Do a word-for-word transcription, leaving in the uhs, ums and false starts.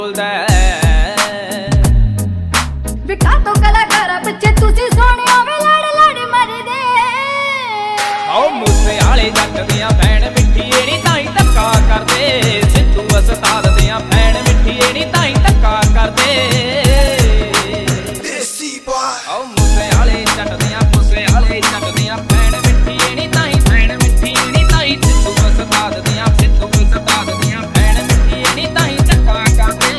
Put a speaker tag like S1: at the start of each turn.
S1: विका तो कलाकारा पिछे तुसी सोहणिया वे लड़ लड़ मरदे
S2: आओ मूसे आले जट दियां भैण मिठी एड़ी ताई धक्का करदे सिद्धू उस्ताद दियां भैण मिठी एड़ी ताई धक्का करदे।